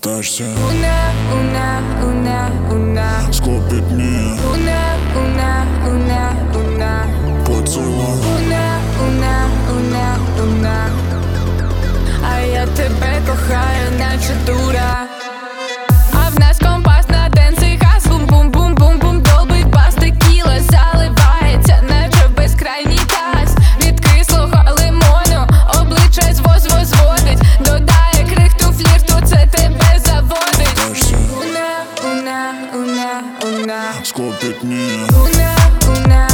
Втащся, una, склопить мені поцілуй. una. А я тебе кохаю, наче дура. А в нас компас на денці, газ, бум-бум-бум-бум-бум. Долбить бас, текіла заливається, наче безкрайній таз. Від кислого лимону обличчя зводить. Додає крихту флірту, це тебе заводить. Втащся, Una, склопить мені una.